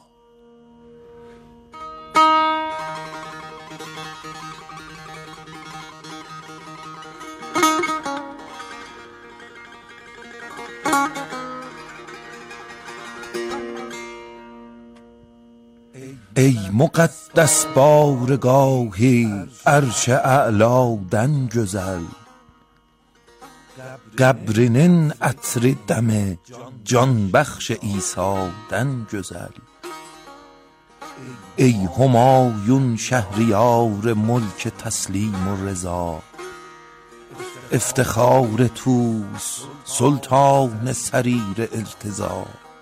ای مقدس بارگاهی عرش اعلادن güzel. قبرinin ətri dəmi can bəxş İsa'dan güzel. ای همایون شهریار ملک تسلیم و رضا. افتخار توس سلطان سریر التزا.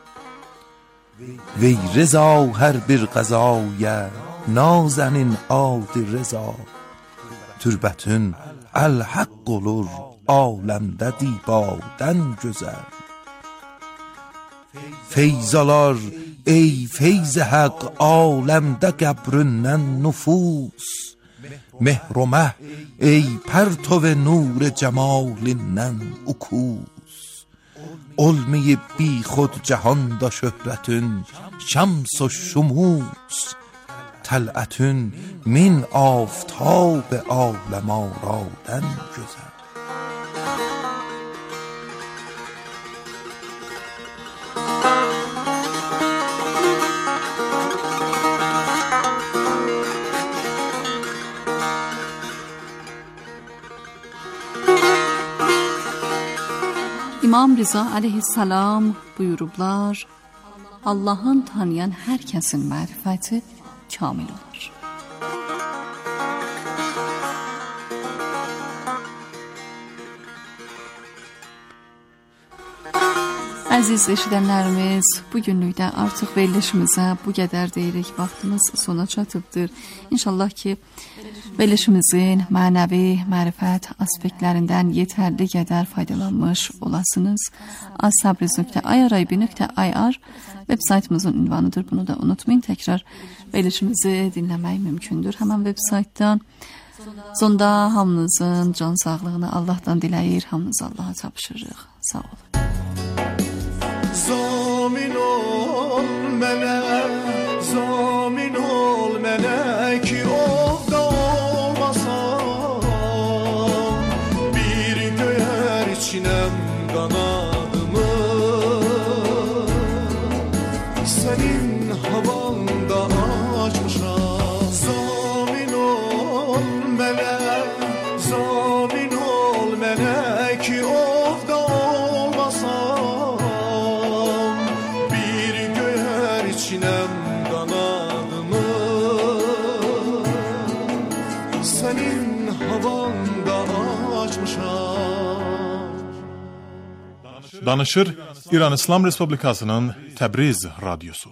وی رضا hər bir qəzaya nazenin adi rıza. Türbətün əl-haqq olur aləmdə dibadən gözəl. Feyzalar ey feyz haqq aləmdə qəbrindən nüfus. Mehrumə ey pərtov nur cəmalindən ukus. Olmayıb bی خود جهاندا şöhrətün şəms و şumus. Tələtün min aftab aləm aradən gözəl. İmam Rıza aleyhissalam buyurublar, Allah'ın tanıyan hər kəsin mərifəti kamil olur. Əziz eşidənlərimiz, bugünlükdə artıq verilişimizə bu qədər deyirik, vaxtımız sona çatıbdır. İnşallah ki, verilişimizin mənəvi, mərifət aspektlərindən yetərli qədər faydalanmış olasınız. asabriz.irib.ir web saytımızın ünvanıdır, bunu da unutmayın. Təkrar verilişimizi dinləmək mümkündür həmən web saytdan. Sonda hamınızın can sağlığını Allah'tan diləyir, hamınızı Allah'a tapşırırıq. Sağ olun. Zamin ol mənə ki o Senin havanda açmışam. Zamin ol mənə, zamin ol mənə ki ovda olmasam. Bir göyər içinem qanadımı, senin havanda açmışam. Danışır İran İslam Respublikasının Təbriz Radyosu.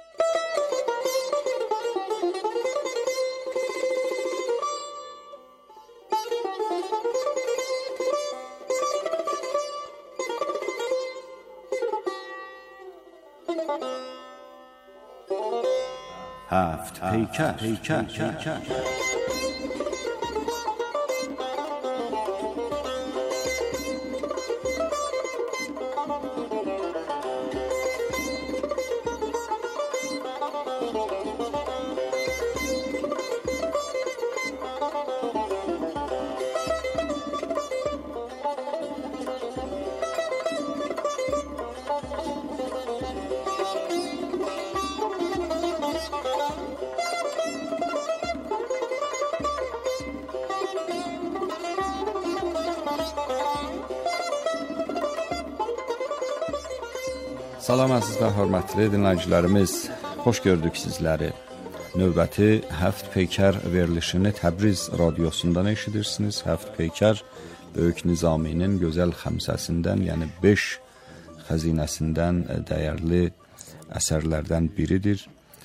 هفت پیکر. Salam əziz və hörmətli dinləyicilərimiz, xoş gördük sizləri. Növbəti Həft Peykər verilişini Təbriz Radyosundan eşidirsiniz. Həft Peykər Böyük Nizaminin gözəl xəmsəsindən, yəni 5 xəzinəsindən dəyərli əsərlərdən biridir.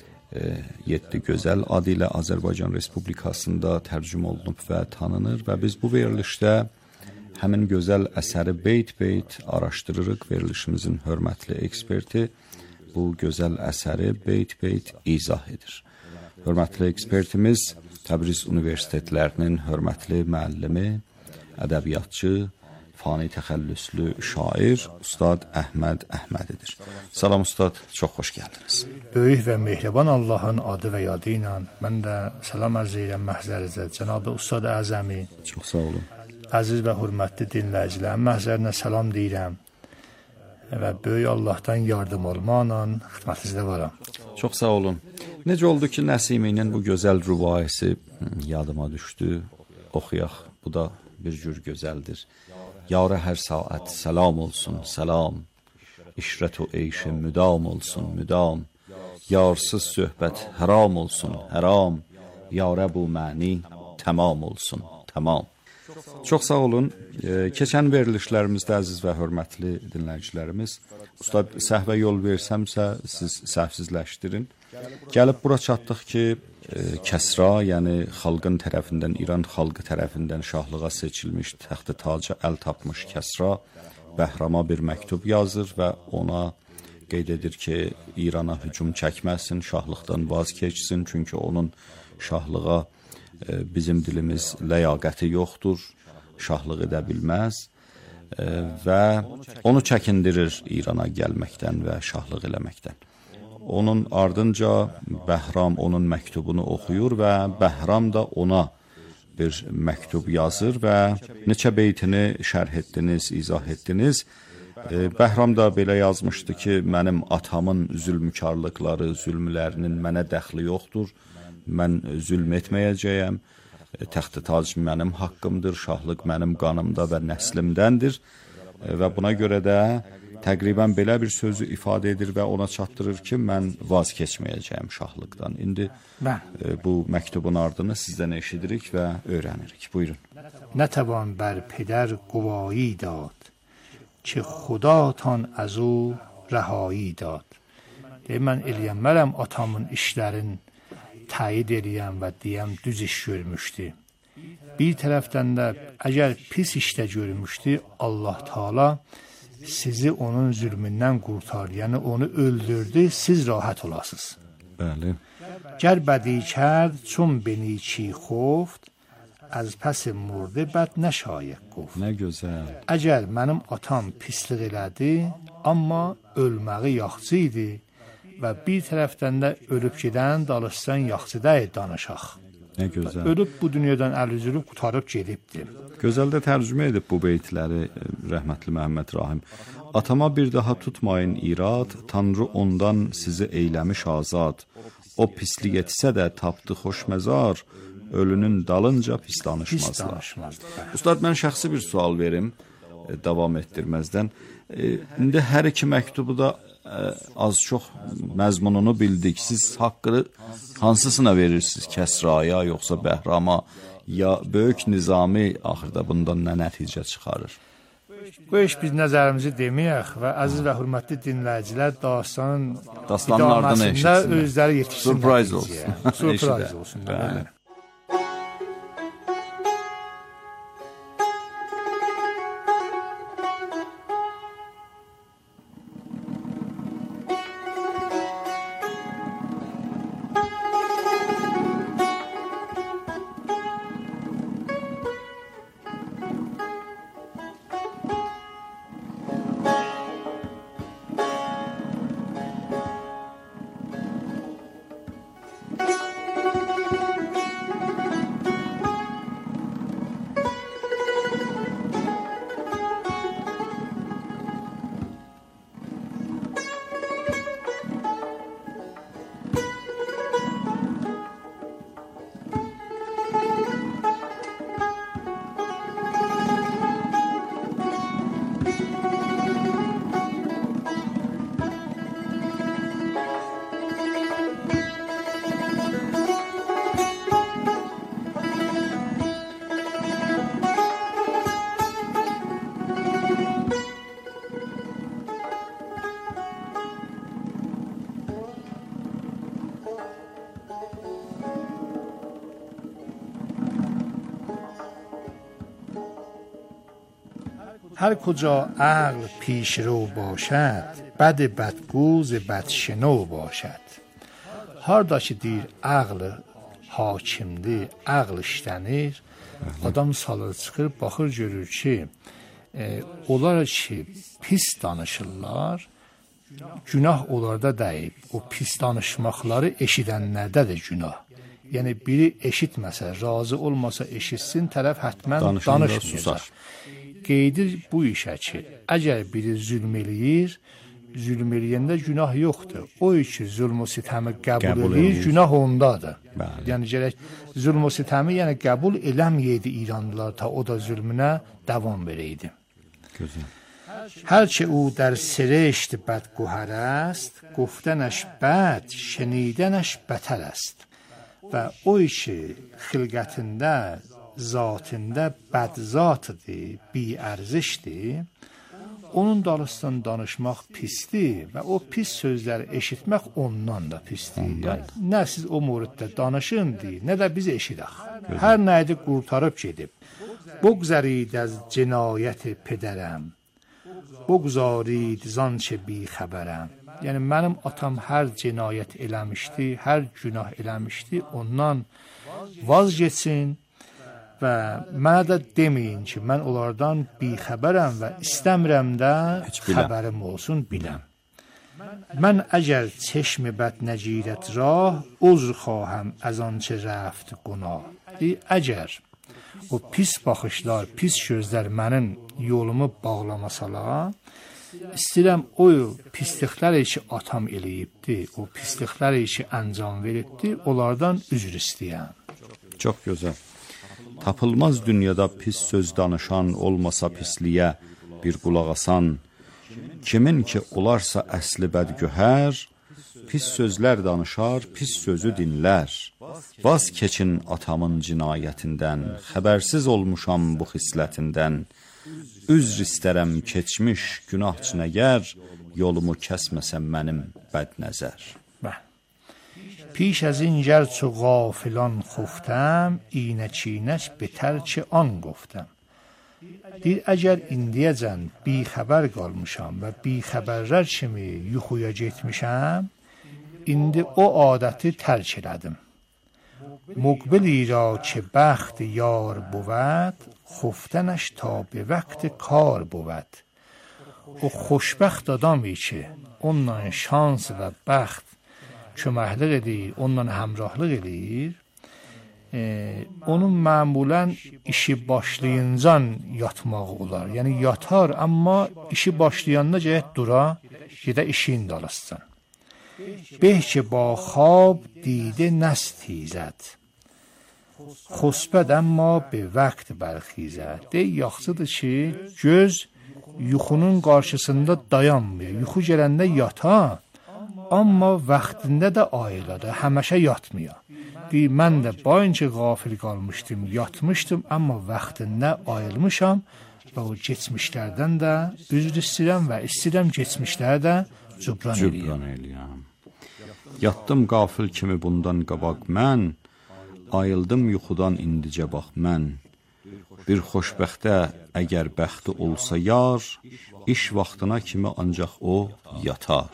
7 gözəl adı ilə Azərbaycan Respublikasında tərcümə olunub və tanınır və biz bu verilişdə həmin gözəl əsəri beyt-beyt araşdırırıq. Verilişimizin hörmətli eksperti bu gözəl əsəri beyt-beyt izah edir. Hörmətli ekspertimiz Təbriz Universitetlərinin hörmətli müəllimi, ədəbiyyatçı, fani təxəllüslü şair Ustad Əhməd Əhmədidir. Salam Ustad, çox xoş gəldiniz. Böyük və mehriban Allahın adı və yadı ilə mən də salam arz edirəm məhzərinizə Cənab-ı Ustad Əzəmi. Çox sağ olun. Əziz və hörmətli dinləyicilərim, məhzərinə salam deyirəm və böyük Allahdan yardım olmaqla xidmətinizdə varam. Çox sağ olun. Necə oldu ki, Nəsiminin bu gözəl rüvayəsi yadıma düşdü, oxuyaq. Bu da bir cür gözəldir. Yarə hər saat salam olsun, salam. İşrət o eyşi müdam olsun, müdam. Yarsız söhbət haram olsun, haram. Yarə bu məni tamam olsun, tamam. Çox sağ olun. Keçən verilişlərimizdə əziz və hörmətli dinləyicilərimiz, Ustad səhvə yol versəmsə siz səhvsizləşdirin. Gəlib bura çatdıq ki, Kəsra, yəni xalqın tərəfindən, İran xalqı tərəfindən şahlığa seçilmiş, təxti taca əl tapmış Kəsra Bəhrama bir məktub yazır və ona qeyd edir ki, İrana hücum çəkməsin, şahlıqdan vaz keçsin, çünki onun şahlığa bizim dilimiz ləyaqəti yoxdur, şahlıq edə bilməz və onu çəkindirir İrana gəlməkdən və şahlıq eləməkdən. Onun ardınca Bəhram onun məktubunu oxuyur və Bəhram da ona bir məktub yazır və neçə beytini şərh etdiniz, izah etdiniz. Bəhram da belə yazmışdı ki, mənim atamın zülmkarlıqları, zülmlərinin mənə dəxli yoxdur. Mən zülm etməyəcəyəm, təxti tac mənim haqqımdır, şahlıq mənim qanımda və nəslimdəndir və buna görə də təqribən belə bir sözü ifadə edir və ona çatdırır ki, mən vaz keçməyəcəyəm şahlıqdan. İndi bu məktubun ardını sizdən eşidirik və öyrənirik. Buyurun. Nətəvan bər pədər quvayı dad ki, xudatan əzu rəhayı dad. Mən eləyənmərəm atamın işlərin təyid eləyəm və deyəm düz iş görmüşdü. Bir tərəfdən də əgər pis işdə görmüşdü, Allah Taala sizi onun zülmündən qurtar, yəni onu öldürdü, siz rahat olasınız. Bəli. Gər bədi kərd, çun beni çi xoft, az pəs murdə bəd nəşayıq qoft. Nə gözəl. Əgər mənim atam pislik elədi, amma ölməyi yaxçı idi və bir tərəfdən də ölüb gedən danışsan yaxçıda danışaq. Nə gözəl. Ölüb bu dünyadan əl üzülüb qutarıb gedibdi. Gözəl də tərcümə edib bu beytləri rəhmətli Məhəmməd Rahim. Atama bir daha tutmayın irad, Tanrı ondan sizi eyləmiş azad. O pislik etsə də tapdı xoş məzar, ölünün dalınca pis danışmazlar. Ustad, mən şəxsi bir sual verim, davam etdirməzdən. İndi hər iki məktubu da az çox məzmununu bildik. Siz haqqını hansısına verirsiniz? Kəsraya, yoxsa Bəhrama, ya Böyük Nizami axırda bundan nə nəticə çıxarır? Bu iş biz nəzərimizi deməyək və əziz və hörmətli dinləyicilər dastanın dastanlardan eşitsinlər, özləri yetişsinlər. Surprise olsun. Surprise olsun. هر کجا عقل پیشرو باشد بد بدگوز بدشنو باشد. Harda ki deyir ağl hakimdir, ağl işlənir, adam salır çıxır, baxır görür ki, onlar ki pis danışırlar, günah onlarda deyib, o pis danışmaqları eşidənlərdə də günah. Yəni biri eşitməsə, razı olmasa eşitsin, tərəf hətmən danışmayacaq. Qeydir bu işə ki, əgər biri zülm eləyir, zülm eləyəndə günah yoxdur. O ki, zülm o sitəmi qəbul eləyir, günah ondadır. Yəni gərək zülm o sitəmi qəbul eləməyəydi İranlılar ta o da zülmünə davam verəydi. Hər ki o در سرشت بدگوهر است گفتنش بد شنیدنش بتر است. Və o ki, xilqətində, zatında bədzatdır, biərzişdir, onun dalısından danışmaq pisdir və o pis sözləri eşitmək ondan da pisdir. Yəni, nə siz o mövriddə danışın deyir, nə də biz eşidək. Hər nəydi qurtarıb gedib. Bugzarید از cinayət pedərəm, bugzarید zançə bi xəbərəm. Yəni, mənim atam hər cinayət eləmişdi, hər günah eləmişdi, ondan vazgeçin və mənə də deməyin ki, mən onlardan bixəbərəm və istəmirəm də xəbərim olsun, biləm. Mən əgər çeşmi bəd nəcirət rah, uzr xواهم از آنچه رفت günah. Əgər o pis baxışlar, pis sözlər mənim yolumu bağlamasalar, istəyirəm o pislikləri ki atam eləyibdi, o pislikləri ki əncam veribdi, onlardan üzr istəyəm. Çox gözəl. Tapılmaz dünyada pis söz danışan olmasa pisliyə bir qulaq asan, kimin ki olarsa əsli bədgöhər, pis sözlər danışar, pis sözü dinlər. Vaz keçin atamın cinayətindən, xəbərsiz olmuşam bu xislətindən. Üzr istərəm keçmiş günahçı nəgər, yolumu kəsməsəm mənim bədnəzər. پیش از این گرچه غافلان خفتم اینچینش به ترک آن گفتم. دیر اگر indiyəcən bixəbər qalmışam və bixəbərlər kimi yuxuya getmişəm, indi o adəti tərk elədim. مقبلی را که بخت یار بود خفتنش تا به وقت کار بود. O xoşbəxt adamı ki onunla şans və bəxt köməklik edir, onunla həmrahlıq edir, onun معمولا işi başlayıncan yatmaq olar. Yəni yatar, amma işi başlayanda gərək dura, gedə işin dalassan. Beh ki با خواب دیده نستیزد خسبد اما به وقت برخیزد. Yaxşıdır ki, göz yuxunun qarşısında dayanmıyor. Yuxu gələndə yatar, amma vaxtında da ayıladır, həmişə yatmıyor. Mən də bayınca qafil qalmışdım, yatmışdım, amma vaxtında ayılmışam və o geçmişlərdən də üzr istəyirəm və istəyirəm geçmişləri də cübran eləyəm. Yatdım qafil kimi bundan qabaq mən, ayıldım yuxudan indicə bax mən. Bir xoşbəxtə əgər bəxti olsa yar, iş vaxtına kimi ancaq o yatar.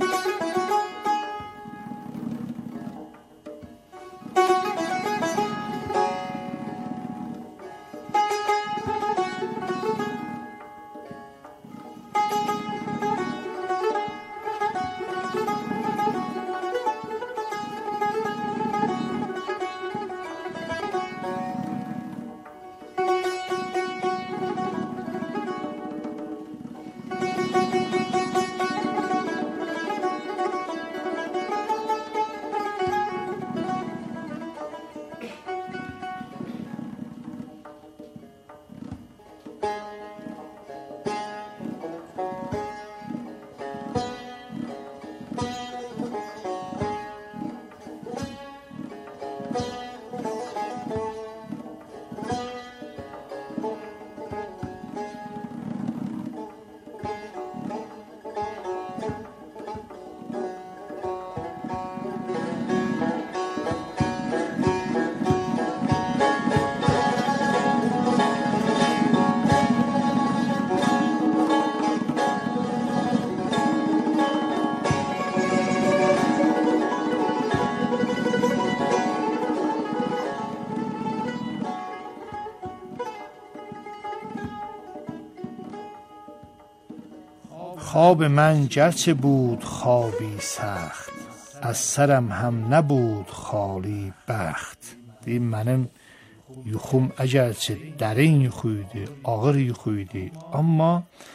خواب من گرچه بود خوابی سخت از سرم هم نبود خالی بخت. Mənim yuxum əgərçə dərin yuxu idi, ağır yuxu idi, amma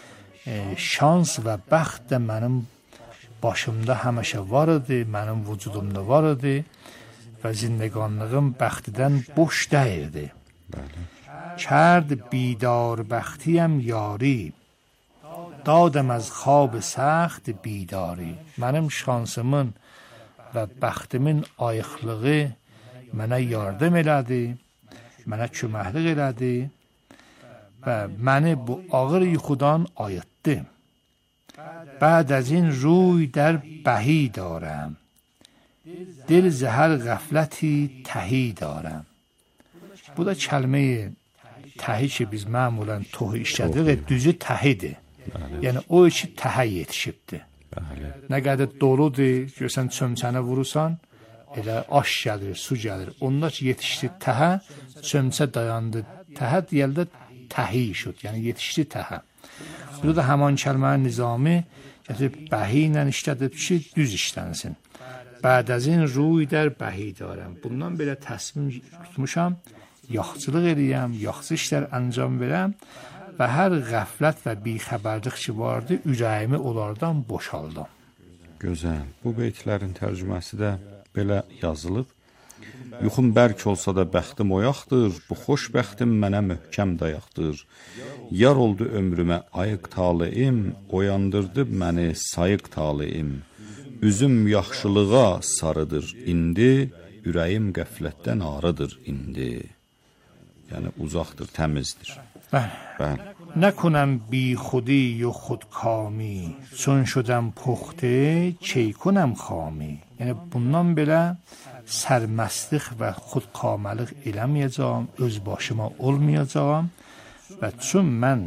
şans və bəxt də mənim başımda həmişə var idi, mənim vücudumda var idi və zindəganlığım bəxtidən boş dəyirdi. کرد بیدار بختیم یاری دادم از خواب سخت بیداری. Mənim şansımın və bəxtimin ayıqlığı mənə yardım elədi, mənə köməklik elədi və məni bu ağır yuxudan ayıtdı. بعد از این روی در بهی دارم دل ز هر غفلتی تهی دارم. Bu da kəlmə təhi ki biz məmulən tohu işlədirik, düzü təhidir. Yəni o iki təhə yetişibdir. Nə qədər doludur, görsən çömçəni vurursan, elə aş gəlir, su gəlir. Onlar ki yetişdi təhə, çömçə dayandı. Təhə deyəndə təhi şud, yəni yetişdi təhə. Burada da həman kəlmənin nizami gətirib bəhi ilə işlədib ki, düz işlənsin. بعد از این روی در bəhi دارم. Bundan belə təsmin tutmuşam, yaxçılıq eləyəm, yaxşı işlər əncam verəm və hər qəflət və bixəbərlik ki vardı, ürəyimi onlardan boşaldım. Gözəl. Bu beytlərin tərcüməsi də belə yazılıb. Yuxum bərk olsa da bəxtim oyaqdır, bu xoş bəxtim mənə möhkəm dayaqdır. Yar oldu ömrümə ayıq taleyim, oyandırdı məni sayıq taleyim. Üzüm yaxşılığa sarıdır indi, ürəyim qəflətdən arıdır indi. Yəni uzaqdır, təmizdir. Bəli. نکنم بی خودی و خودکامی چون شدم پخته کی کنم خامی. Yəni bundan belə sərməstlik və xudkaməlik eləməyəcəm, öz başıma olmayacağam və çün mən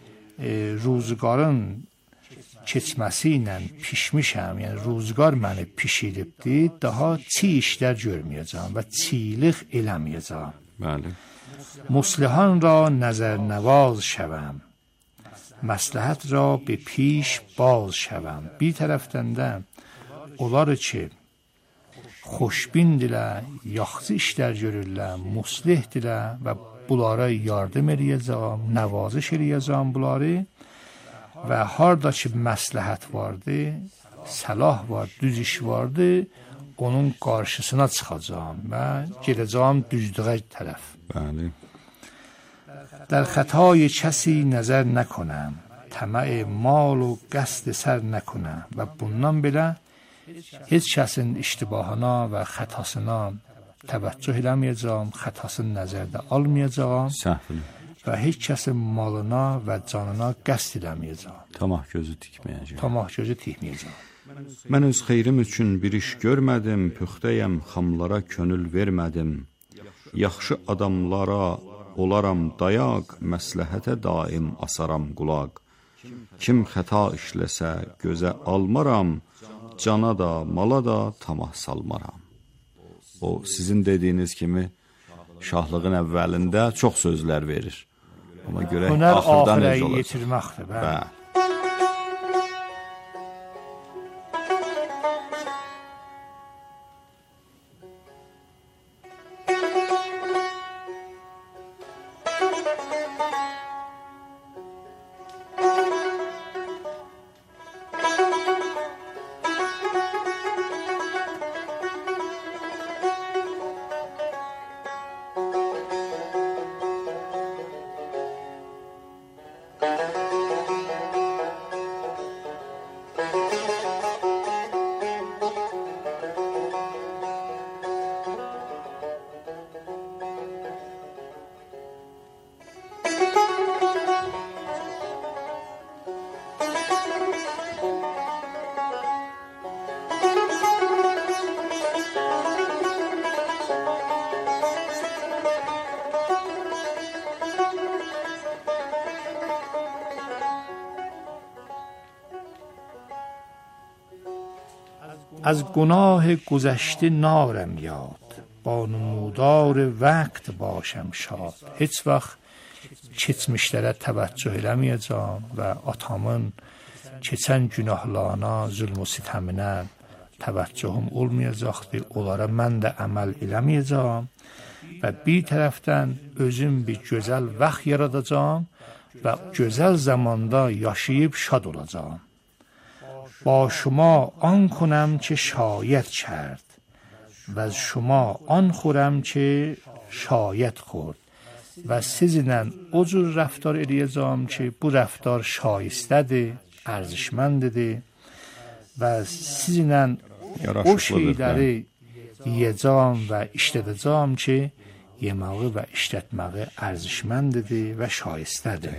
ruzgarın keçməsi ilə pişmişəm, yəni ruzgar məni pişiribdir, daha çiğ işlər görməyəcəm və çiğlik eləməyəcəm. Bəli. مصلحان را نظر نواز شوم مصلحت را به پیش باز شوم. Bir tərəfdən də onları ki xoşbindirlər, yaxşı işlər görürlər, muslihdirlər və bunlara yardım eləyəcəm, nəvaziş eləyəcəm bunları və harda ki məsləhət vardır, səlah var, düz iş vardır, onun qarşısına çıxacağım və gedəcəm düzlüğə tərəf. Bəli. در خطای کسی نظر نکنم طمع مال و قصد سر نکنم و bundan belə heç kəsin iştibahına və xətasına təvəccüh eləməyəcəm, xətasını nəzərdə almayacağam və heç kəsin malına və canına qəsd eləməyəcəm. Tamah gözü tikməyəcəm. Tamah gözü tikməyəcəm. Mən öz xeyrim üçün bir iş görmədim, püxtəyəm, xamlara könül vermədim. Yaxşı adamlara olaram dayaq, məsləhətə daim asaram qulaq. Kim xəta işləsə gözə almaram, cana da, mala da tamah salmaram. O sizin dediyiniz kimi şahlığın əvvəlində çox sözlər verir. Ona görə axırda necə olacaq? Yetirməkdir. Bəli. از گناه گذشته نارم یاد با نمودار وقت باشم شاد. Heç vaxt keçmişlərə təvəccüh eləməyəcəm və atamın keçən günahlarına, zülm və sitəminə təvəccühüm olmayacaqdır. Onlara mən də əməl eləməyəcəm və bir tərəfdən özüm bir gözəl vaxt yaradacağam və gözəl zamanda yaşayıb şad olacağım. با شما آن کنم که شاید کرد و از شما آن خورم که شاید خورد و sizinlə o cür rəftar eləyəcəm ki, bu rəftar şayistədir, ərzişməndidir və sizinlə o şeyləri yiyəcəm və işlədəcəm ki, yeməyi və işlətməyi ərzişməndidir və şayistədir.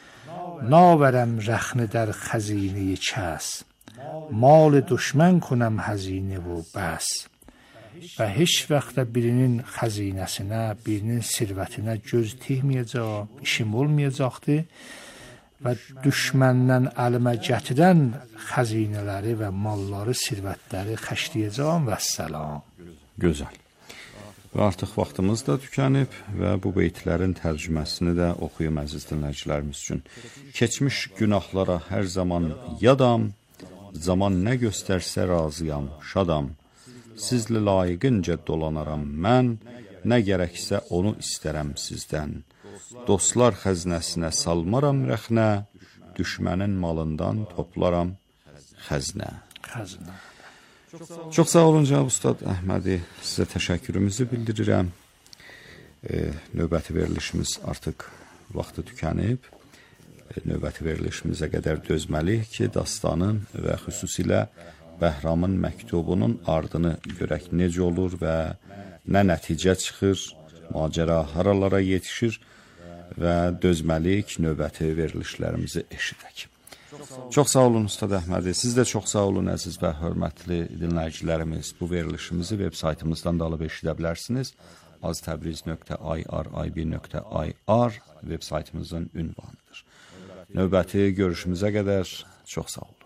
ناورم رخنه در خزینه کس مال دشمن کنم هزینه و بس və heç vaxt da birinin xəzinəsinə, birinin sirvətinə göz tikməyəcəm, işim olmayacaqdır və düşməndən əlimə gətirən xəzinələri və malları, sirvətləri xəşləyəcəm və səlam. Gözəl. Və artıq vaxtımız da tükənib və bu beytlərin tərcüməsini də oxuyum əziz dinləyicilərimiz üçün. Keçmiş günahlara hər zaman yadam, zaman nə göstərsə razıyam, şadam. Sizlə layiqincə dolanaram mən, nə gərəksə onu istərəm sizdən. Dostlar xəzinəsinə salmaram rəxnə, düşmənin malından toplaram xəzinə. Çox sağ olun cənab Ustad Əhmədi, sizə təşəkkürümüzü bildirirəm. Növbəti verilişimiz artıq vaxtı tükənib. Növbəti verilişimizə qədər dözməliyik ki, dastanın və xüsusilə Bəhramın məktubunun ardını görək necə olur və nə nəticə çıxır, macəra haralara yetişir və dözməliyik növbəti verilişlərimizi eşidək. Çox sağ olun Ustad Əhmədi, siz də çox sağ olun əziz və hörmətli dinləyicilərimiz. Bu verilişimizi veb saytımızdan da alıb eşidə bilərsiniz. aztabriz.ir.ib.ir veb saytımızın ünvanıdır. Növbəti görüşümüzə qədər çox sağ olun.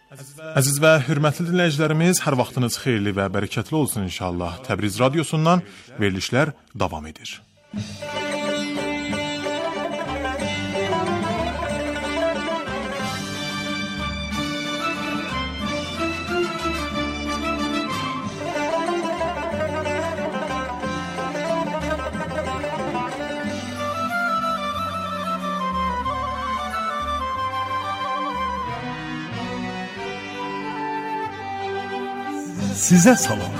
Əziz və hörmətli dinləyicilərimiz, hər vaxtınız xeyirli və bərəkətli olsun inşallah. Təbriz radiosundan verilişlər davam edir. Sizə salam.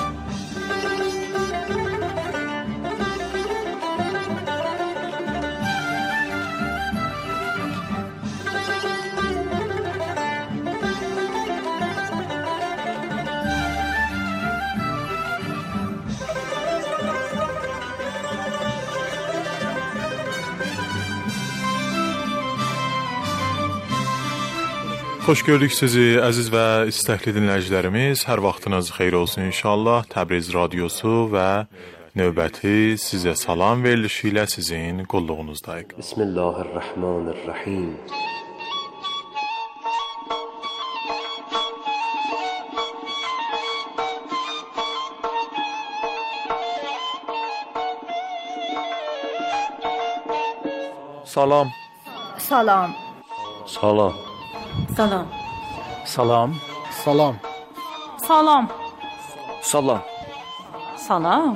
Xoş gördük sizi, əziz və istəkli dinləyicilərimiz. Hər vaxtınız xeyir olsun inşallah. Təbriz radiosu və növbəti sizə salam verilişi ilə sizin qulluğunuzdayıq. Bismillahirrahmanirrahim. Salam. Salam. Salam. Salam. Salam. Salam. Salam. Salam. Salam.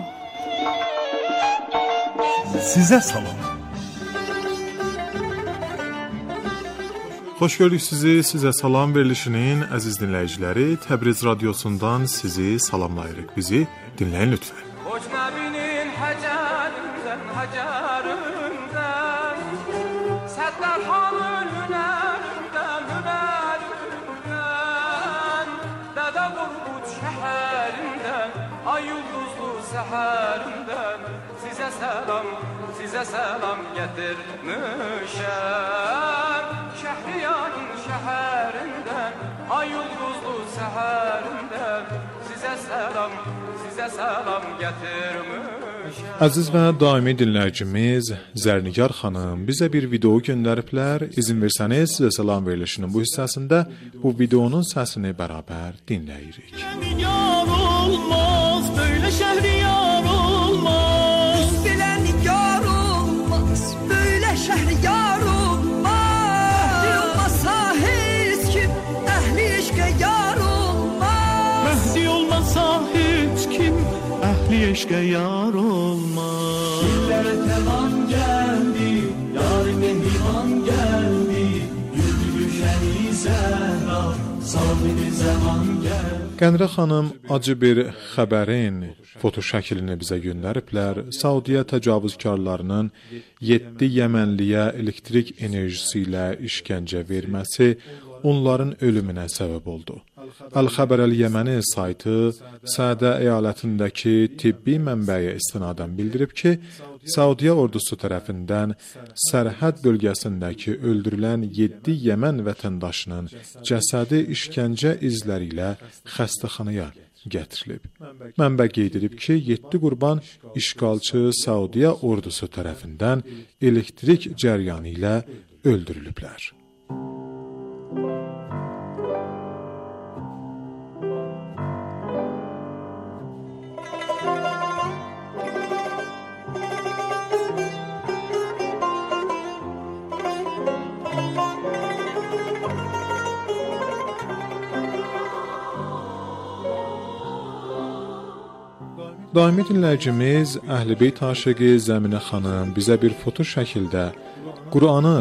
Sizə salam. Xoş gördük sizi, sizə salam verilişinin əziz dinləyiciləri. Təbriz radiosundan sizi salamlayırıq. Bizi dinləyin lütfən. Hocnəbinin həcərindən, həcərindən Səddarxanın hünərindən, hünərindən Dədə Qorqud şəhərindən, ay ulduzlu səhərindən Sizə salam gətirmişəm Şəhriyarın şəhərindən, ay ulduzlu səhərindən Sizə salam gətirmişəm. Əziz və daimi dinləyicimiz Zərnigar xanım bizə bir video göndəriblər. İzin versəniz sizə salam verilişinin bu hissəsində bu videonun səsini bərabər dinləyirik. Yar olmaz, böyle şəhriyar olmaz. Bilən yar olmaz, böyle şəhriyar olmaz. Məhdi olmasa heç kim, əhli eşqə yar olmaz. Məhdi olmasa heç kim, əhli eşqə yar olmaz. Dillere teman geldi, yar mehriban geldi. Güldü düşəni Zəhra, sahibi zaman geldi. Qənrə xanım acı bir xəbərin foto şəklini bizə göndəriblər. Saudiya təcavüzkarlarının 7 Yəmənliyə elektrik enerjisi ilə işgəncə verməsi onların ölümünə səbəb oldu. Əl-Xəbər Əl-Yəməni saytı Sədə əyalətindəki tibbi mənbəyə istinadən bildirib ki, Saudiya ordusu tərəfindən sərhəd bölgəsindəki öldürülən 7 Yəmən vətəndaşının cəsədi işgəncə izləri ilə xəstəxanaya gətirilib. Mənbə qeyd edib ki, 7 qurban işğalçı Saudiya ordusu tərəfindən elektrik cəryanı ilə öldürülüblər. Daimi dinləyicimiz Əhl-i Beyt aşiqi Zəminə xanım bizə bir foto şəkildə Quranı